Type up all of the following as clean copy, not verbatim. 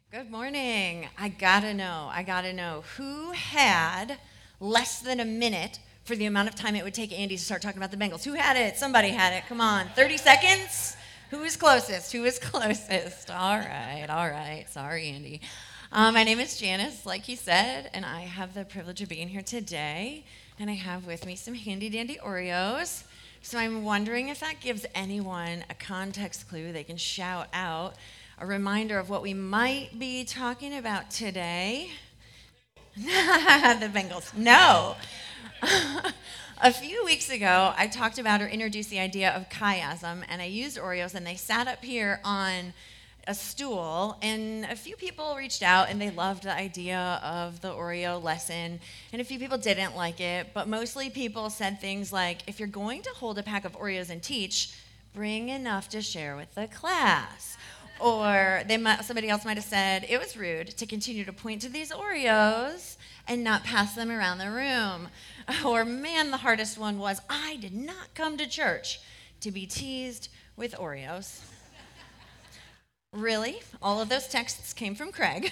Good morning. I gotta know who had less than a minute for the amount of time it would take Andy to start talking about the Bengals. Who had it? Somebody had it. Come on. 30 seconds? Who is closest? Who is closest? All right. Sorry, Andy. My name is Janice, like he said, and I have the privilege of being here today. And I have with me some handy dandy Oreos. So I'm wondering if that gives anyone a context clue they can shout out, a reminder of what we might be talking about today. The Bengals. No. A few weeks ago, I talked about or introduced the idea of chiasm, and I used Oreos, and they sat up here on a stool, and a few people reached out, and they loved the idea of the Oreo lesson, and a few people didn't like it, but mostly people said things like, if you're going to hold a pack of Oreos and teach, bring enough to share with the class. Or somebody else might have said, it was rude to continue to point to these Oreos and not pass them around the room. Or, man, the hardest one was, I did not come to church to be teased with Oreos. Really? All of those texts came from Craig.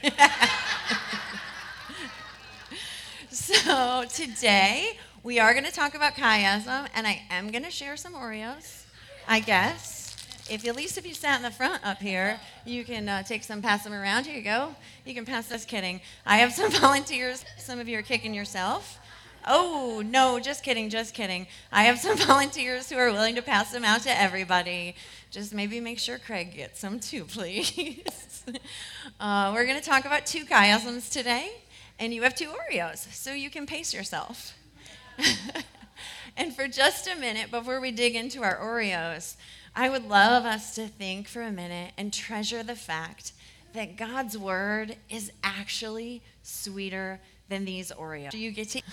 So today, we are going to talk about chiasm, and I am going to share some Oreos, I guess. If you sat in the front up here, you can take some, pass them around. Here you go. You can pass this. Kidding. I have some volunteers. Some of you are kicking yourself. Oh, no, just kidding. I have some volunteers who are willing to pass them out to everybody. Just maybe make sure Craig gets some too, please. We're going to talk about two chiasms today, and you have two Oreos, so you can pace yourself. And for just a minute, before we dig into our Oreos, I would love us to think for a minute and treasure the fact that God's word is actually sweeter than these Oreos. Do you get to?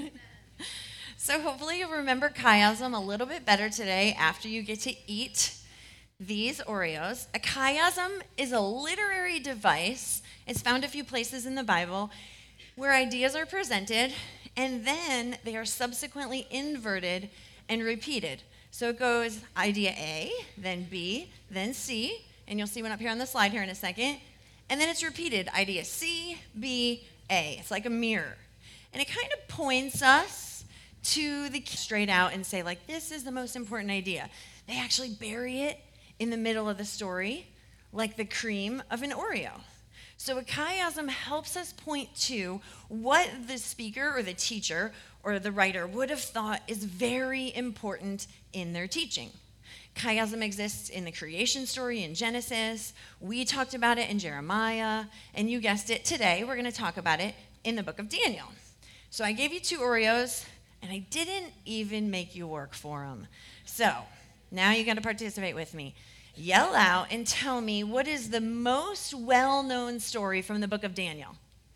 So hopefully you'll remember chiasm a little bit better today after you get to eat these Oreos. A chiasm is a literary device. It's found a few places in the Bible where ideas are presented and then they are subsequently inverted and repeated. So it goes idea A, then B, then C, and you'll see one up here on the slide here in a second. And then it's repeated, idea C, B, A. It's like a mirror. And it kind of points us to the straight out and say, like, this is the most important idea. They actually bury it in the middle of the story, like the cream of an Oreo. So a chiasm helps us point to what the speaker or the teacher or the writer would have thought is very important in their teaching. Chiasm exists in the creation story in Genesis. We talked about it in Jeremiah. And you guessed it, today we're going to talk about it in the book of Daniel. So I gave you two Oreos, and I didn't even make you work for them. So now you got to participate with me. Yell out and tell me, what is the most well-known story from the book of Daniel?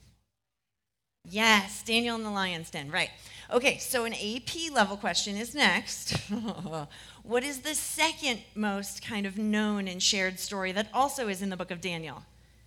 Yes, Daniel in the lion's den, right. Okay, so an AP level question is next. What is the second most kind of known and shared story that also is in the book of Daniel?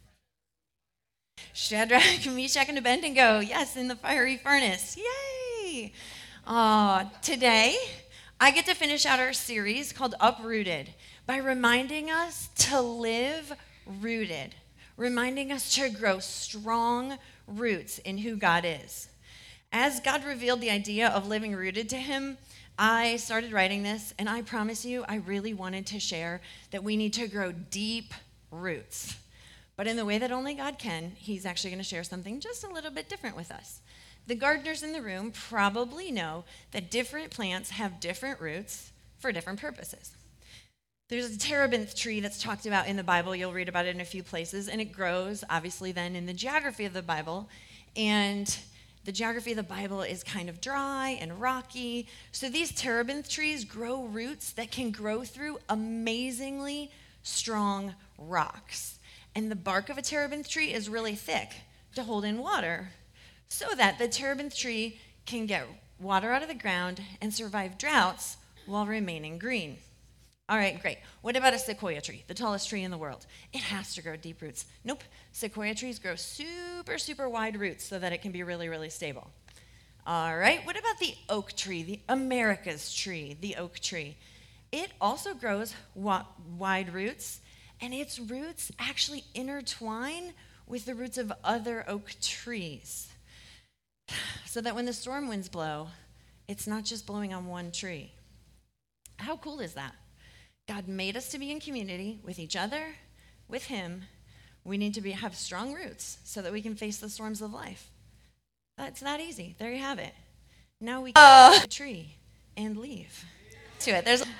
Shadrach, Meshach, and Abednego, yes, in the fiery furnace. Yay! Today, I get to finish out our series called Uprooted by reminding us to live rooted, reminding us to grow strong roots in who God is. As God revealed the idea of living rooted to him, I started writing this, and I promise you, I really wanted to share that we need to grow deep roots. But in the way that only God can, he's actually going to share something just a little bit different with us. The gardeners in the room probably know that different plants have different roots for different purposes. There's a terebinth tree that's talked about in the Bible. You'll read about it in a few places, and it grows, obviously, then in the geography of the Bible. And the geography of the Bible is kind of dry and rocky. So these terebinth trees grow roots that can grow through amazingly strong rocks. And the bark of a terebinth tree is really thick to hold in water so that the terebinth tree can get water out of the ground and survive droughts while remaining green. All right, great. What about a sequoia tree, the tallest tree in the world? It has to grow deep roots. Nope. Sequoia trees grow super wide roots so that it can be really, really stable. All right, what about the oak tree, the America's tree, the oak tree? It also grows wide roots, and its roots actually intertwine with the roots of other oak trees. So that when the storm winds blow, it's not just blowing on one tree. How cool is that? God made us to be in community with each other, with him. We need to have strong roots so that we can face the storms of life. It's that easy. There you have it. Now we can plant a tree and leave. To it. There's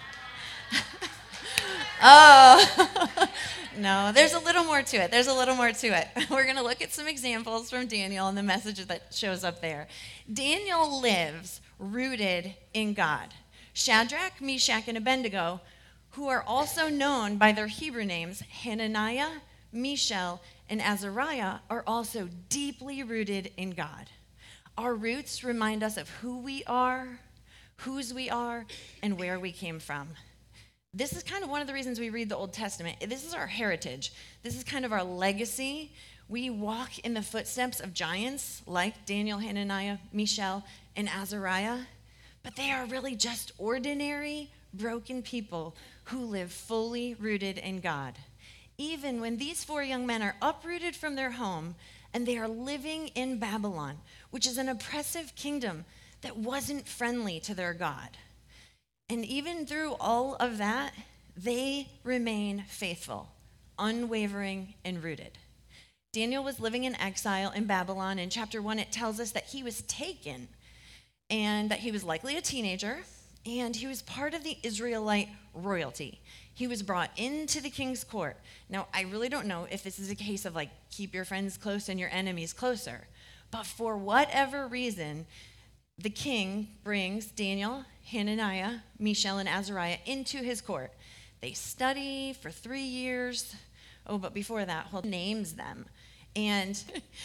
no, there's a little more to it. We're going to look at some examples from Daniel and the message that shows up there. Daniel lives rooted in God. Shadrach, Meshach, and Abednego, who are also known by their Hebrew names, Hananiah, Mishael, and Azariah, are also deeply rooted in God. Our roots remind us of who we are, whose we are, and where we came from. This is kind of one of the reasons we read the Old Testament. This is our heritage. This is kind of our legacy. We walk in the footsteps of giants like Daniel, Hananiah, Mishael, and Azariah, but they are really just ordinary, broken people who live fully rooted in God. Even when these 4 young men are uprooted from their home and they are living in Babylon, which is an oppressive kingdom that wasn't friendly to their God. And even through all of that, they remain faithful, unwavering, and rooted. Daniel was living in exile in Babylon. In chapter 1, it tells us that he was taken and that he was likely a teenager, and he was part of the Israelite royalty. He was brought into the king's court. Now, I really don't know if this is a case of like, keep your friends close and your enemies closer. But for whatever reason, the king brings Daniel, Hananiah, Mishael, and Azariah into his court. They study for 3 years. Oh, but before that, he names them. And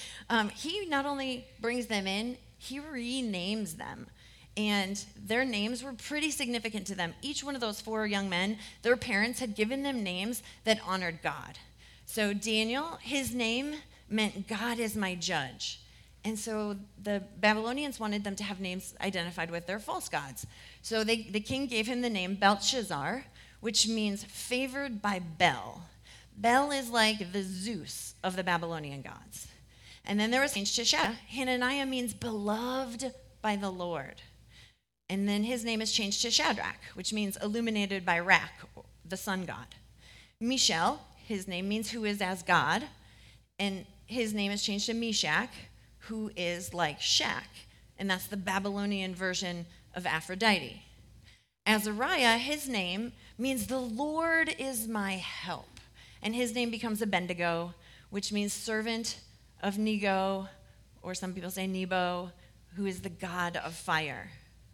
he not only brings them in, he renames them. And their names were pretty significant to them. Each one of those 4 young men, their parents had given them names that honored God. So Daniel, his name meant God is my judge. And so the Babylonians wanted them to have names identified with their false gods. So the king gave him the name Belshazzar, which means favored by Bel. Bel is like the Zeus of the Babylonian gods. And then there was change to Shadrach. Hananiah means beloved by the Lord. And then his name is changed to Shadrach, which means illuminated by Rak, the sun god. Mishael, his name means who is as God. And his name is changed to Meshach, who is like Shach, and that's the Babylonian version of Aphrodite. Azariah, his name means the Lord is my help, and his name becomes Abednego, which means servant of Nego, or some people say Nebo, who is the god of fire.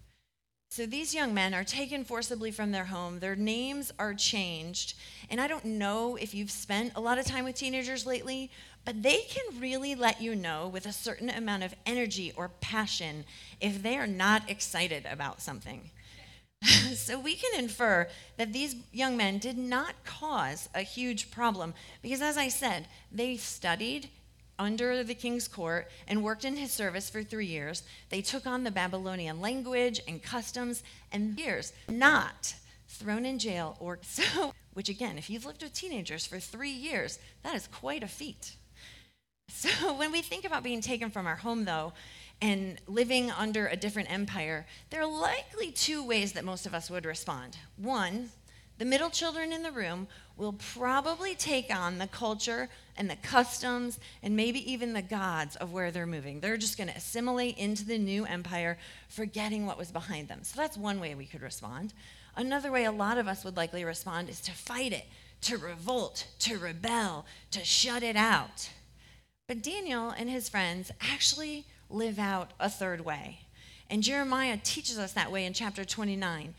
So these young men are taken forcibly from their home. Their names are changed. And I don't know if you've spent a lot of time with teenagers lately, but they can really let you know with a certain amount of energy or passion if they are not excited about something. So we can infer that these young men did not cause a huge problem because, as I said, they studied under the king's court and worked in his service for 3 years. They took on the Babylonian language and customs and years, not thrown in jail or so, which again, if you've lived with teenagers for 3 years, that is quite a feat. So when we think about being taken from our home, though, and living under a different empire, there are likely 2 ways that most of us would respond. One, the middle children in the room will probably take on the culture and the customs and maybe even the gods of where they're moving. They're just going to assimilate into the new empire, forgetting what was behind them. So that's one way we could respond. Another way a lot of us would likely respond is to fight it, to revolt, to rebel, to shut it out. But Daniel and his friends actually live out a third way. And Jeremiah teaches us that way in chapter 29.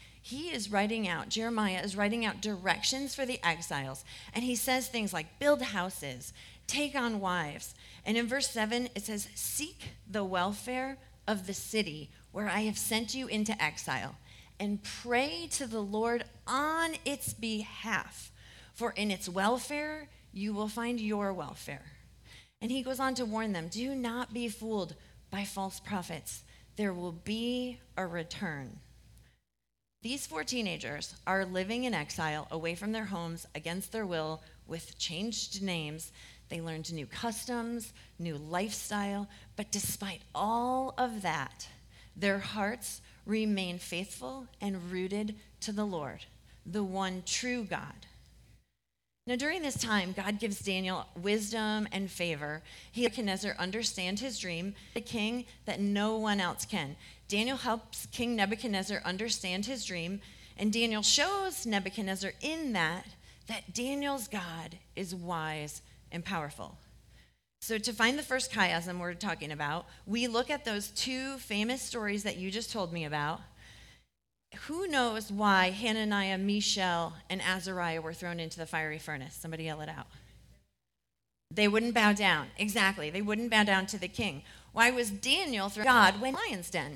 Jeremiah is writing out directions for the exiles. And he says things like, build houses, take on wives. And in verse 7, it says, seek the welfare of the city where I have sent you into exile, and pray to the Lord on its behalf. For in its welfare, you will find your welfare. And he goes on to warn them, do not be fooled by false prophets. There will be a return. These 4 teenagers are living in exile away from their homes against their will with changed names. They learned new customs, new lifestyle. But despite all of that, their hearts remain faithful and rooted to the Lord, the one true God. Now, during this time, God gives Daniel wisdom and favor. He helps Nebuchadnezzar understand his dream, the king that no one else can. Daniel helps King Nebuchadnezzar understand his dream, and Daniel shows Nebuchadnezzar in that Daniel's God is wise and powerful. So to find the first chiasm we're talking about, we look at those two famous stories that you just told me about. Who knows why Hananiah, Mishael, and Azariah were thrown into the fiery furnace? Somebody yell it out. They wouldn't bow down. Exactly. They wouldn't bow down to the king. Why was Daniel thrown to God when lion's den?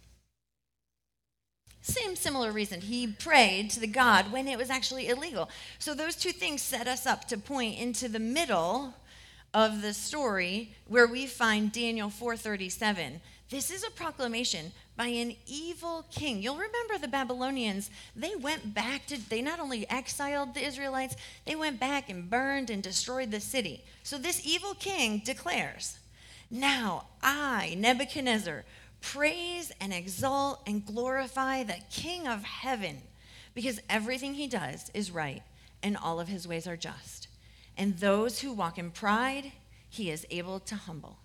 Same similar reason. He prayed to the God when it was actually illegal. So those two things set us up to point into the middle of the story where we find Daniel 4:37. This is a proclamation by an evil king. You'll remember the Babylonians, they not only exiled the Israelites, they went back and burned and destroyed the city. So this evil king declares, "Now I, Nebuchadnezzar, praise and exalt and glorify the King of heaven, because everything he does is right and all of his ways are just. And those who walk in pride, he is able to humble."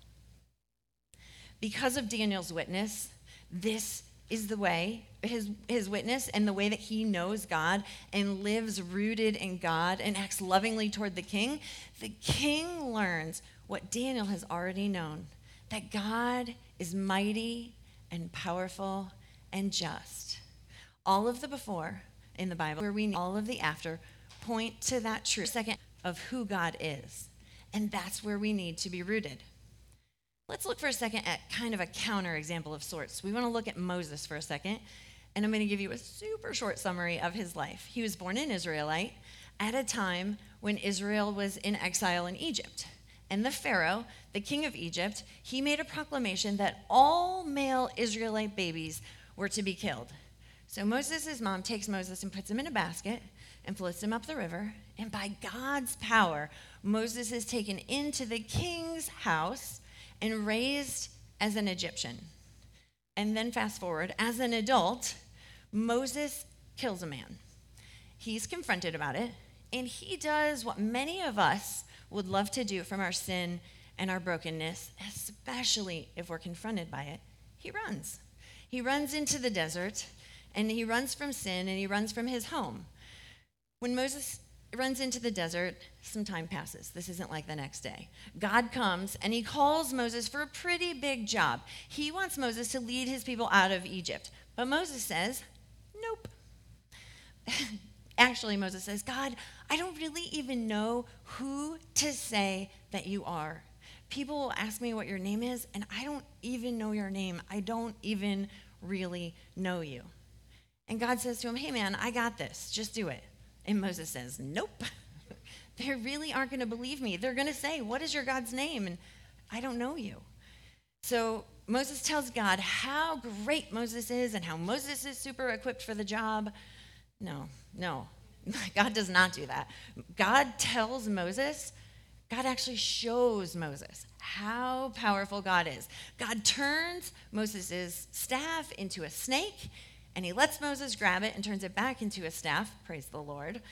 Because of Daniel's witness, this is the way, his witness and the way that he knows God and lives rooted in God and acts lovingly toward the king learns what Daniel has already known, that God is mighty and powerful and just. All of the before in the Bible, where we need all of the after, point to that truth, second, of who God is. And that's where we need to be rooted. Let's look for a second at kind of a counter example of sorts. We want to look at Moses for a second, and I'm going to give you a super short summary of his life. He was born an Israelite at a time when Israel was in exile in Egypt. And the Pharaoh, the king of Egypt, he made a proclamation that all male Israelite babies were to be killed. So Moses' mom takes Moses and puts him in a basket and floats him up the river. And by God's power, Moses is taken into the king's house and raised as an Egyptian. And then fast forward, as an adult, Moses kills a man. He's confronted about it, and he does what many of us would love to do from our sin and our brokenness, especially if we're confronted by it. He runs. He runs into the desert, and he runs from sin, and he runs from his home. When Moses runs into the desert, some time passes. This isn't like the next day. God comes and he calls Moses for a pretty big job. He wants Moses to lead his people out of Egypt. But Moses says, nope. Actually, Moses says, God, I don't really even know who to say that you are. People will ask me what your name is, and I don't even know your name. I don't even really know you. And God says to him, hey man, I got this. Just do it. And Moses says, nope, they really aren't going to believe me. They're going to say, what is your God's name? And I don't know you. So Moses tells God how great Moses is and how Moses is super equipped for the job. No, God does not do that. God tells Moses, God actually shows Moses how powerful God is. God turns Moses' staff into a snake, and he lets Moses grab it and turns it back into a staff. Praise the Lord.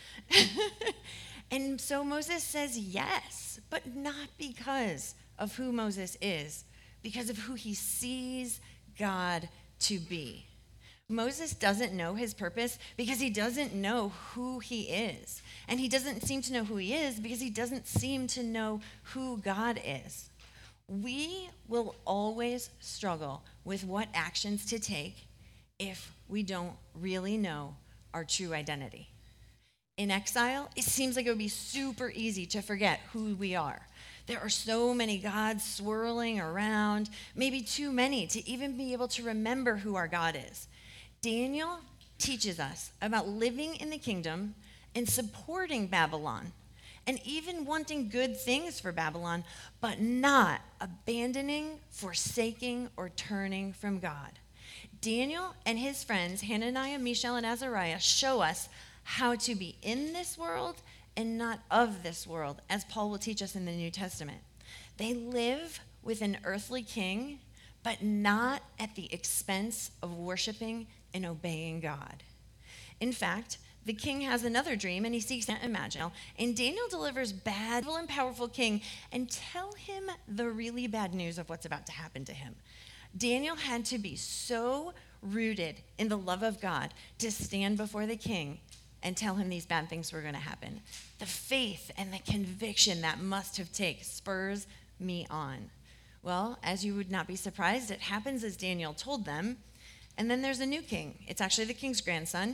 And so Moses says yes, but not because of who Moses is, because of who he sees God to be. Moses doesn't know his purpose because he doesn't know who he is. And he doesn't seem to know who he is because he doesn't seem to know who God is. We will always struggle with what actions to take if we don't really know our true identity. In exile, it seems like it would be super easy to forget who we are. There are so many gods swirling around, maybe too many to even be able to remember who our God is. Daniel teaches us about living in the kingdom and supporting Babylon, and even wanting good things for Babylon, but not abandoning, forsaking, or turning from God. Daniel and his friends, Hananiah, Mishael, and Azariah, show us how to be in this world and not of this world, as Paul will teach us in the New Testament. They live with an earthly king, but not at the expense of worshiping and obeying God. In fact, the king has another dream, and he seeks to imagine. And Daniel delivers bad and powerful king and tell him the really bad news of what's about to happen to him. Daniel had to be so rooted in the love of God to stand before the king and tell him these bad things were going to happen. The faith and the conviction that must have taken spurs me on. Well, as you would not be surprised, it happens as Daniel told them. And then there's a new king. It's actually the king's grandson.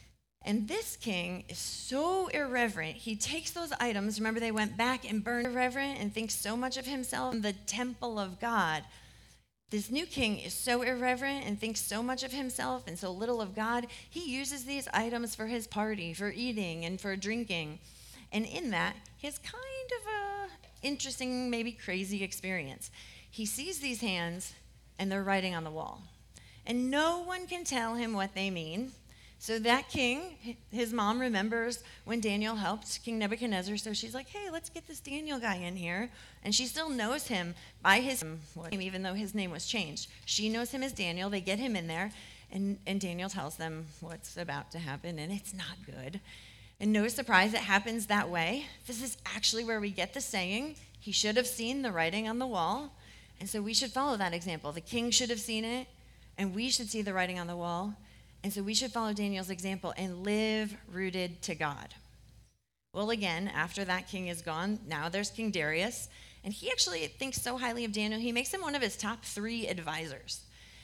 And this king is so irreverent. He takes those items. Remember, they went back and burned irreverent and thinks so much of himself in the temple of God. This new king is so irreverent and thinks so much of himself and so little of God. He uses these items for his party, for eating and for drinking. And in that, he has kind of a interesting, maybe crazy experience. He sees these hands and they're writing on the wall. And no one can tell him what they mean. So that king, his mom remembers when Daniel helped King Nebuchadnezzar. So she's like, hey, let's get this Daniel guy in here. And she still knows him by his name, even though his name was changed. She knows him as Daniel. They get him in there. And Daniel tells them what's about to happen. And it's not good. And no surprise, it happens that way. This is actually where we get the saying, he should have seen the writing on the wall. And so we should follow that example. The king should have seen it. And we should see the writing on the wall. And so we should follow Daniel's example and live rooted to God. Well, again, after that king is gone, now there's King Darius. And he actually thinks so highly of Daniel, he makes him one of his top 3 advisors.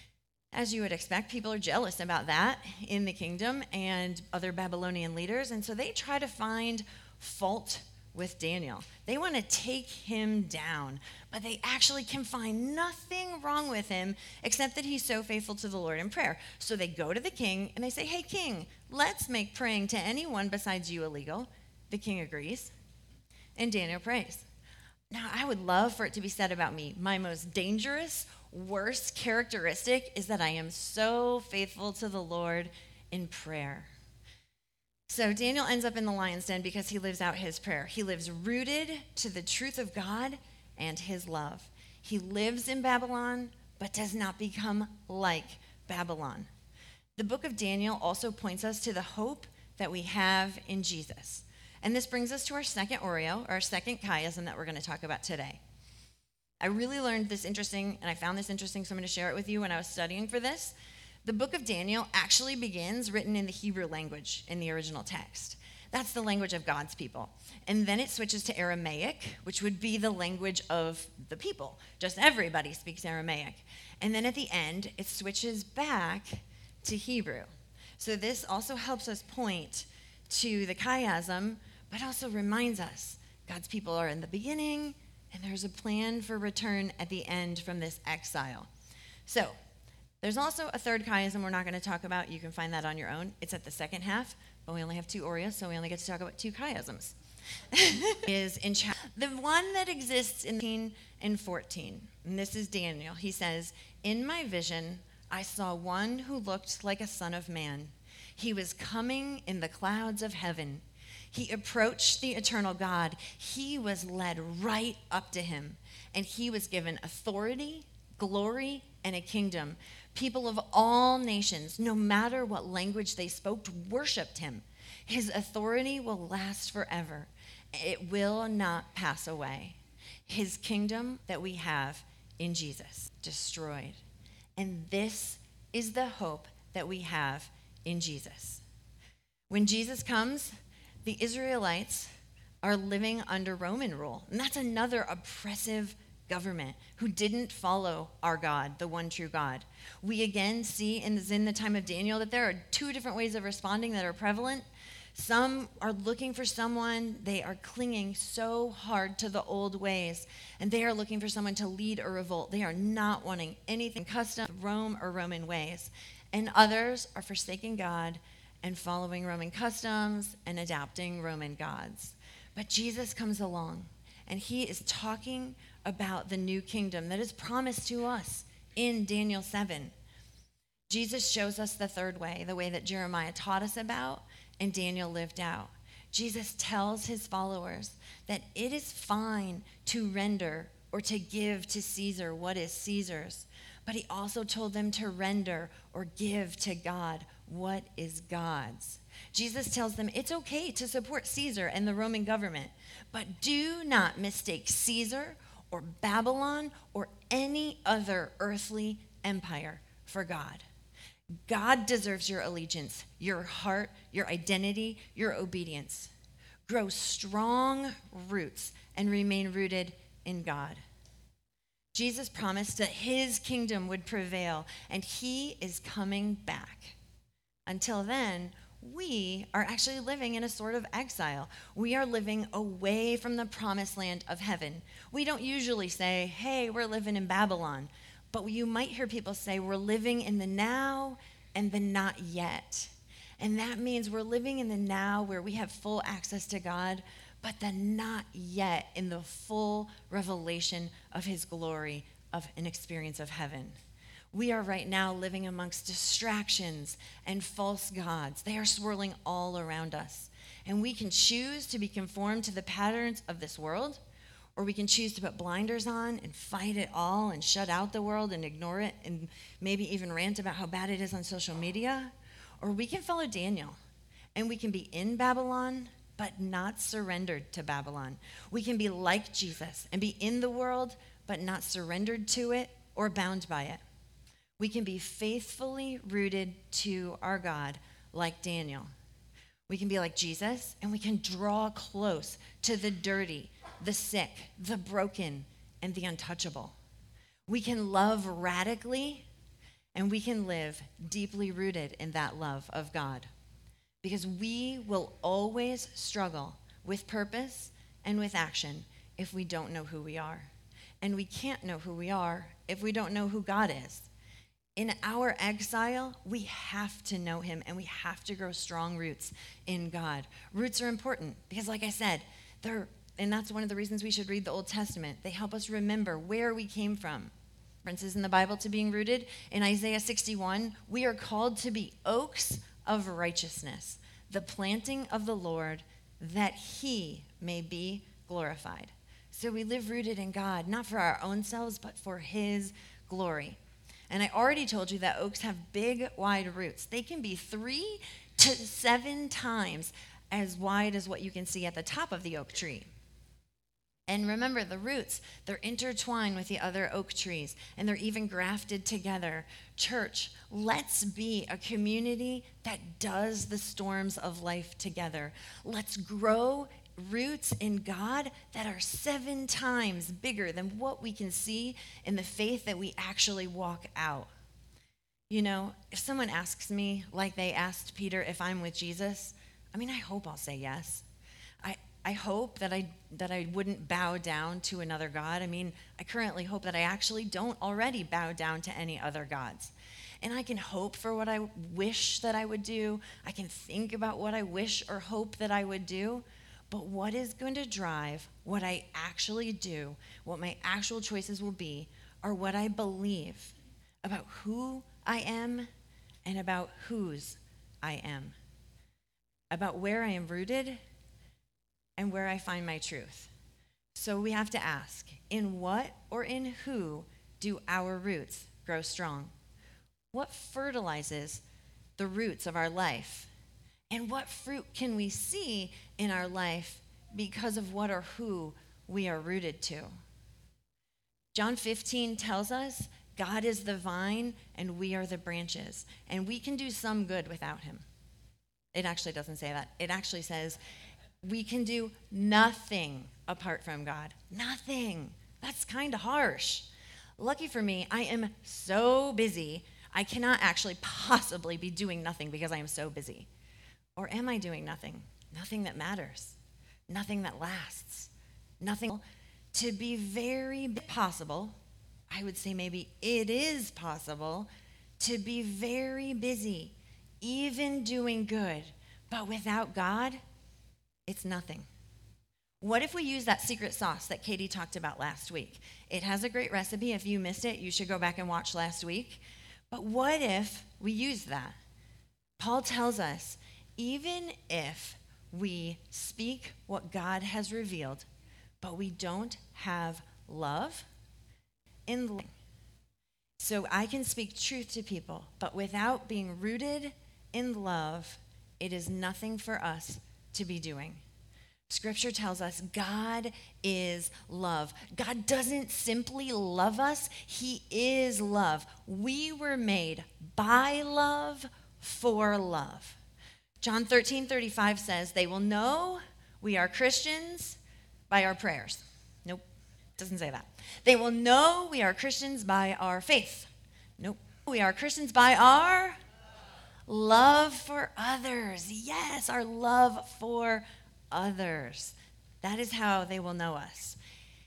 As you would expect, people are jealous about that in the kingdom and other Babylonian leaders. And so they try to find fault with Daniel. They want to take him down, but they actually can find nothing wrong with him except that he's so faithful to the Lord in prayer. So they go to the king and they say, hey, king, let's make praying to anyone besides you illegal. The king agrees, and Daniel prays. Now, I would love for it to be said about me, my most dangerous, worst characteristic is that I am so faithful to the Lord in prayer. So Daniel ends up in the lion's den because he lives out his prayer. He lives rooted to the truth of God and his love. He lives in Babylon, but does not become like Babylon. The book of Daniel also points us to the hope that we have in Jesus. And this brings us to our second Oreo, our second chiasm that we're going to talk about today. I really learned this interesting, and I found this interesting, so I'm going to share it with you when I was studying for this. The book of Daniel actually begins written in the Hebrew language in the original text. That's the language of God's people. And then it switches to Aramaic, which would be the language of the people. Just everybody speaks Aramaic. And then at the end, it switches back to Hebrew. So this also helps us point to the chiasm, but also reminds us God's people are in the beginning, and there's a plan for return at the end from this exile. So there's also a third chiasm we're not going to talk about. You can find that on your own. It's at the second half, but we only have 2 Oreos, so we only get to talk about 2 chiasms. Is in the one that exists in 13 and 14. And this is Daniel. He says, in my vision, I saw one who looked like a son of man. He was coming in the clouds of heaven. He approached the eternal God. He was led right up to him, and he was given authority, glory, and a kingdom. People of all nations, no matter what language they spoke, worshiped him. His authority will last forever. It will not pass away. His kingdom that we have in Jesus, destroyed. And this is the hope that we have in Jesus. When Jesus comes, the Israelites are living under Roman rule. And that's another oppressive government who didn't follow our God, the one true God. We again see in the time of Daniel that there are 2 different ways of responding that are prevalent. Some are looking for someone, they are clinging so hard to the old ways, and they are looking for someone to lead a revolt. They are not wanting anything custom, Rome or Roman ways. And others are forsaking God and following Roman customs and adapting Roman gods. But Jesus comes along, and he is talking about the new kingdom that is promised to us in Daniel 7. Jesus shows us the third way, the way that Jeremiah taught us about and Daniel lived out. Jesus tells his followers that it is fine to render or to give to Caesar what is Caesar's, but he also told them to render or give to God what is God's. Jesus tells them it's okay to support Caesar and the Roman government, but do not mistake Caesar or Babylon or any other earthly empire for God. God deserves your allegiance, your heart, your identity, your obedience. Grow strong roots and remain rooted in God. Jesus promised that his kingdom would prevail, and he is coming back. Until then, we are actually living in a sort of exile. We are living away from the promised land of heaven. We don't usually say, hey, we're living in Babylon. But you might hear people say we're living in the now and the not yet. And that means we're living in the now where we have full access to God, but the not yet in the full revelation of his glory, of an experience of heaven. We are right now living amongst distractions and false gods. They are swirling all around us. And we can choose to be conformed to the patterns of this world, or we can choose to put blinders on and fight it all and shut out the world and ignore it and maybe even rant about how bad it is on social media. Or we can follow Daniel, and we can be in Babylon, but not surrendered to Babylon. We can be like Jesus and be in the world, but not surrendered to it or bound by it. We can be faithfully rooted to our God like Daniel. We can be like Jesus, and we can draw close to the dirty, the sick, the broken, and the untouchable. We can love radically, and we can live deeply rooted in that love of God. Because we will always struggle with purpose and with action if we don't know who we are. And we can't know who we are if we don't know who God is. In our exile, we have to know him, and we have to grow strong roots in God. Roots are important because, like I said, and that's one of the reasons we should read the Old Testament. They help us remember where we came from. References in the Bible to being rooted. In Isaiah 61, we are called to be oaks of righteousness, the planting of the Lord, that he may be glorified. So we live rooted in God, not for our own selves, but for his glory. And I already told you that oaks have big, wide roots. They can be 3 to 7 times as wide as what you can see at the top of the oak tree. And remember, the roots, they're intertwined with the other oak trees, and they're even grafted together. Church, let's be a community that does the storms of life together. Let's grow roots in God that are 7 times bigger than what we can see in the faith that we actually walk out. You know, if someone asks me, like they asked Peter, if I'm with Jesus, I hope I'll say yes. I hope that I wouldn't bow down to another God. I currently hope that I actually don't already bow down to any other gods. And I can hope for what I wish that I would do. I can think about what I wish or hope that I would do. But what is going to drive what I actually do, what my actual choices will be, are what I believe about who I am and about whose I am, about where I am rooted and where I find my truth. So we have to ask, in what or in who do our roots grow strong? What fertilizes the roots of our life? And what fruit can we see in our life because of what or who we are rooted to? John 15 tells us God is the vine and we are the branches, and we can do some good without him. It actually doesn't say that. It actually says we can do nothing apart from God. Nothing. That's kind of harsh. Lucky for me, I am so busy, I cannot actually possibly be doing nothing because I am so busy. Or am I doing nothing? Nothing that matters. Nothing that lasts. Nothing. To be very possible, I would say maybe it is possible to be very busy, even doing good, but without God, it's nothing. What if we use that secret sauce that Katie talked about last week? It has a great recipe. If you missed it, you should go back and watch last week. But what if we use that? Paul tells us, even if we speak what God has revealed, but we don't have love in the. So I can speak truth to people, but without being rooted in love, it is nothing for us to be doing. Scripture tells us God is love. God doesn't simply love us, he is love. We were made by love for love. John 13:35 says, they will know we are Christians by our prayers. Nope, doesn't say that. They will know we are Christians by our faith. Nope. We are Christians by our love for others. Yes, our love for others. That is how they will know us.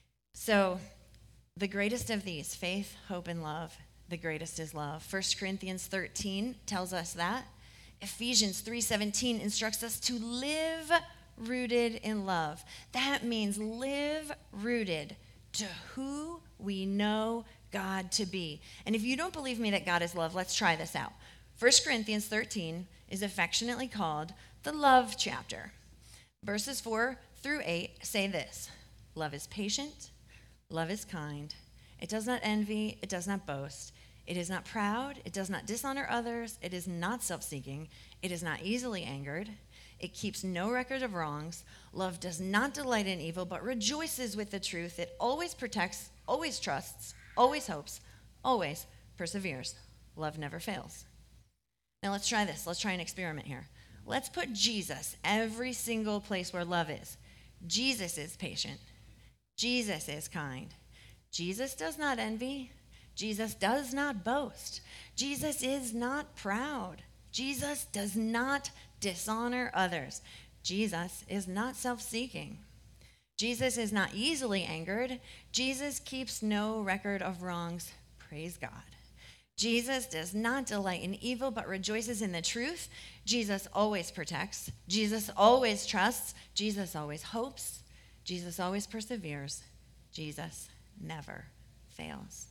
So, the greatest of these, faith, hope, and love, the greatest is love. 1 Corinthians 13 tells us that. Ephesians 3:17 instructs us to live rooted in love. That means live rooted to who we know God to be. And if you don't believe me that God is love, let's try this out. 1 Corinthians 13 is affectionately called the love chapter. Verses 4-8 say this: love is patient, love is kind. It does not envy, it does not boast. It is not proud, it does not dishonor others, it is not self-seeking, it is not easily angered. It keeps no record of wrongs. Love does not delight in evil, but rejoices with the truth. It always protects, always trusts, always hopes, always perseveres. Love never fails. Now let's try this. Let's try an experiment here. Let's put Jesus every single place where love is. Jesus is patient. Jesus is kind. Jesus does not envy. Jesus does not boast. Jesus is not proud. Jesus does not dishonor others. Jesus is not self-seeking. Jesus is not easily angered. Jesus keeps no record of wrongs. Praise God. Jesus does not delight in evil, but rejoices in the truth. Jesus always protects. Jesus always trusts. Jesus always hopes. Jesus always perseveres. Jesus never fails.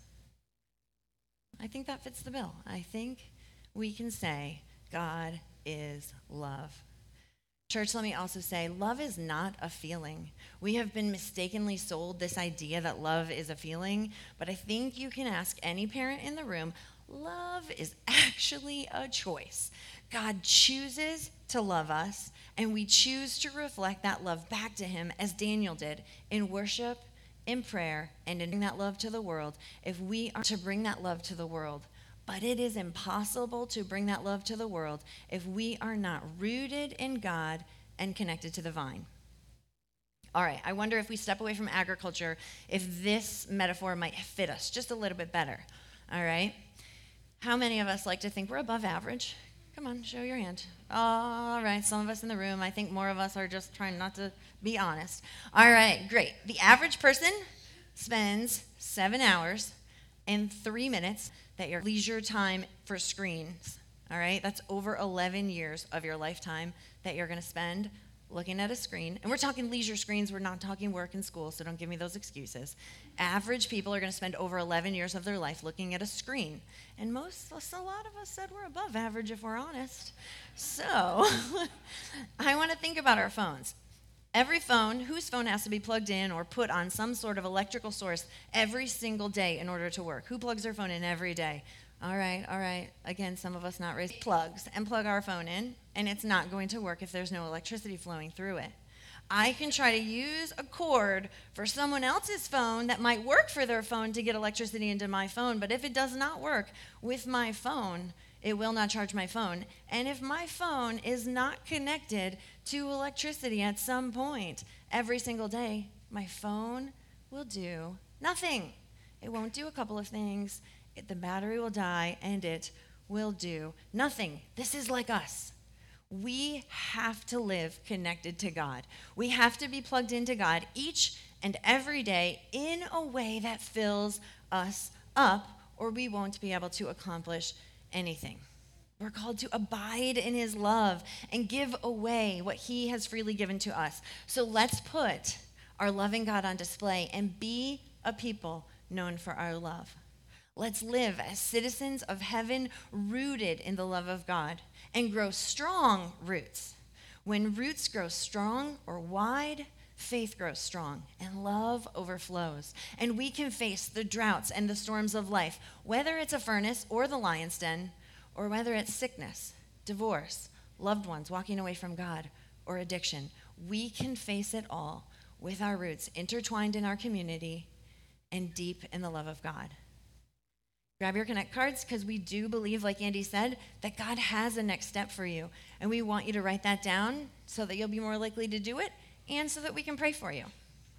I think that fits the bill. I think we can say God is love. Church, let me also say, love is not a feeling. We have been mistakenly sold this idea that love is a feeling, but I think you can ask any parent in the room, love is actually a choice. God chooses to love us, and we choose to reflect that love back to him, as Daniel did, in worship, in prayer, and in bringing that love to the world. If we are to bring that love to the world, but it is impossible to bring that love to the world if we are not rooted in God and connected to the vine. All right, I wonder if we step away from agriculture, if this metaphor might fit us just a little bit better. All right? How many of us like to think we're above average? Come on, show your hand. All right, some of us in the room, I think more of us are just trying not to be honest. All right, great. The average person spends 7 hours and 3 minutes that your leisure time for screens, all right? That's over 11 years of your lifetime that you're going to spend looking at a screen. And we're talking leisure screens. We're not talking work and school, so don't give me those excuses. Average people are going to spend over 11 years of their life looking at a screen. And a lot of us said we're above average if we're honest. So I want to think about our phones. Every phone, whose phone has to be plugged in or put on some sort of electrical source every single day in order to work? Who plugs their phone in every day? All right. Again, some of us not raised plugs and plug our phone in, and it's not going to work if there's no electricity flowing through it. I can try to use a cord for someone else's phone that might work for their phone to get electricity into my phone, but if it does not work with my phone, it will not charge my phone. And if my phone is not connected to electricity at some point every single day, my phone will do nothing. It won't do a couple of things. The battery will die, and it will do nothing. This is like us. We have to live connected to God. We have to be plugged into God each and every day in a way that fills us up, or we won't be able to accomplish anything. We're called to abide in his love and give away what he has freely given to us. So let's put our loving God on display and be a people known for our love. Let's live as citizens of heaven, rooted in the love of God, and grow strong roots. When roots grow strong or wide, faith grows strong and love overflows. And we can face the droughts and the storms of life, whether it's a furnace or the lion's den, or whether it's sickness, divorce, loved ones walking away from God, or addiction. We can face it all with our roots intertwined in our community and deep in the love of God. Grab your Connect cards, because we do believe, like Andy said, that God has a next step for you. And we want you to write that down so that you'll be more likely to do it and so that we can pray for you.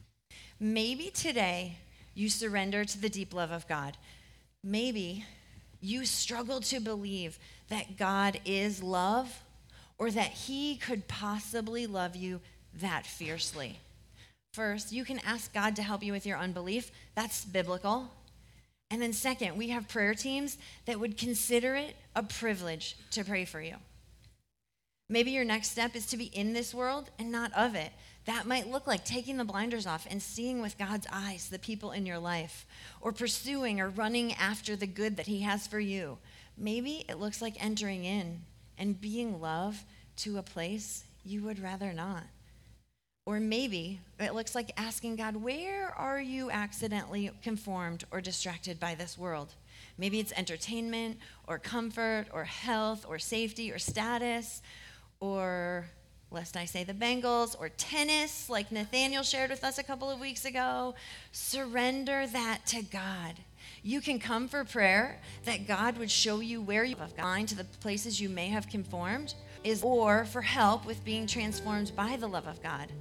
Maybe today you surrender to the deep love of God. Maybe you struggle to believe that God is love or that he could possibly love you that fiercely. First, you can ask God to help you with your unbelief. That's biblical. And then second, we have prayer teams that would consider it a privilege to pray for you. Maybe your next step is to be in this world and not of it. That might look like taking the blinders off and seeing with God's eyes the people in your life, or pursuing or running after the good that he has for you. Maybe it looks like entering in and being love to a place you would rather not. Or maybe it looks like asking God, where are you accidentally conformed or distracted by this world? Maybe it's entertainment or comfort or health or safety or status, or, lest I say the Bengals, or tennis, like Nathaniel shared with us a couple of weeks ago. Surrender that to God. You can come for prayer that God would show you where you have gone to the places you may have conformed, or for help with being transformed by the love of God.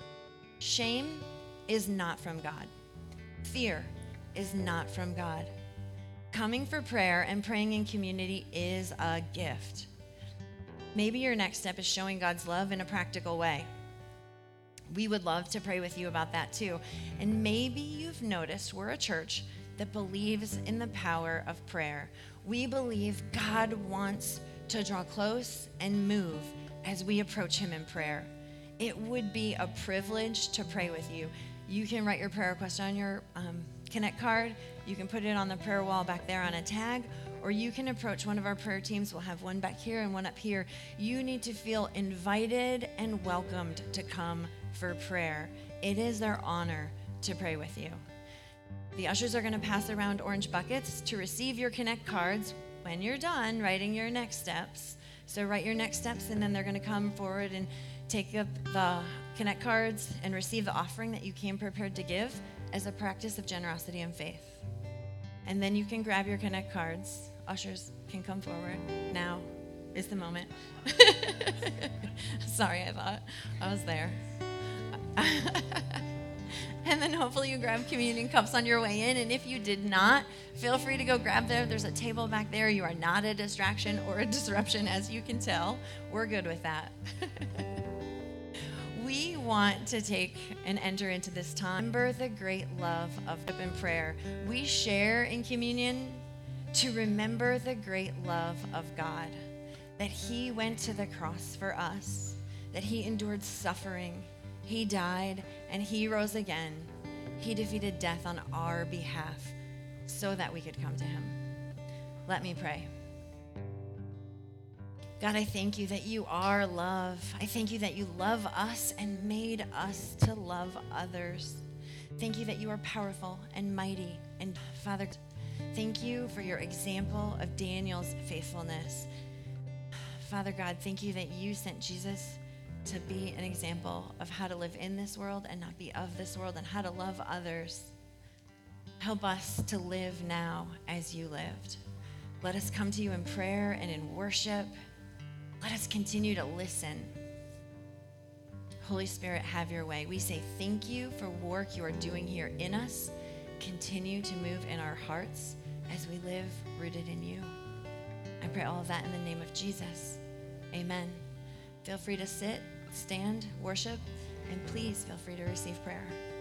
Shame is not from God. Fear is not from God. Coming for prayer and praying in community is a gift. Maybe your next step is showing God's love in a practical way. We would love to pray with you about that too. And maybe you've noticed we're a church that believes in the power of prayer. We believe God wants to draw close and move as we approach him in prayer. It would be a privilege to pray with you. You can write your prayer request on your Connect card. You can put it on the prayer wall back there on a tag, or you can approach one of our prayer teams. We'll have one back here and one up here. You need to feel invited and welcomed to come for prayer. It is their honor to pray with you. The ushers are going to pass around orange buckets to receive your Connect cards when you're done writing your next steps. So write your next steps, and then they're going to come forward and take up the Connect cards and receive the offering that you came prepared to give as a practice of generosity and faith. And then you can grab your Connect cards. Ushers can come forward. Now is the moment. Sorry, I thought I was there. And then hopefully you grab communion cups on your way in. And if you did not, feel free to go grab there. There's a table back there. You are not a distraction or a disruption, as you can tell. We're good with that. We want to take and enter into this time. Remember the great love of open prayer. We share in communion to remember the great love of God, that he went to the cross for us, that he endured suffering, he died, and he rose again. He defeated death on our behalf so that we could come to him. Let me pray. God, I thank you that you are love. I thank you that you love us and made us to love others. Thank you that you are powerful and mighty. And Father, thank you for your example of Daniel's faithfulness. Father God, thank you that you sent Jesus to be an example of how to live in this world and not be of this world, and how to love others. Help us to live now as you lived. Let us come to you in prayer and in worship. Let us continue to listen. Holy Spirit, have your way. We say thank you for work you are doing here in us. Continue to move in our hearts as we live rooted in you. I pray all of that in the name of Jesus. Amen. Feel free to sit, stand, worship, and please feel free to receive prayer.